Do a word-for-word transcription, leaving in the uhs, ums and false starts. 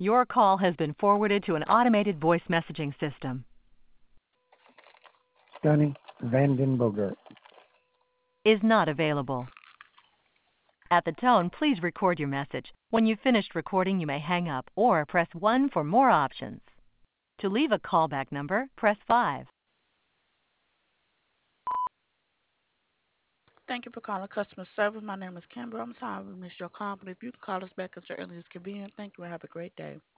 Your call has been forwarded to an automated voice messaging system. Stunning Vandenboger. Is not available. At the tone, please record your message. When you've finished recording, you may hang up or press one for more options. To leave a callback number, press five. Thank you for calling customer service. My name is Kimber. I'm sorry we missed your call, but if you can call us back as early as convenient, thank you and have a great day.